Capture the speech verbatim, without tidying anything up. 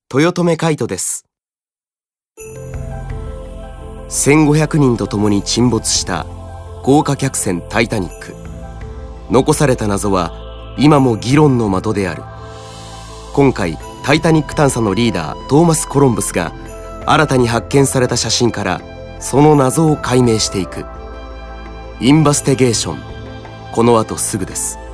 豊留海斗です。せんごひゃくにんと共に沈没した豪華客船タイタニック。残された謎は今も議論の的である。今回タイタニック探査のリーダートーマス・コロンブスが新たに発見された写真からその謎を解明していく。インバスティゲーション、この後すぐです。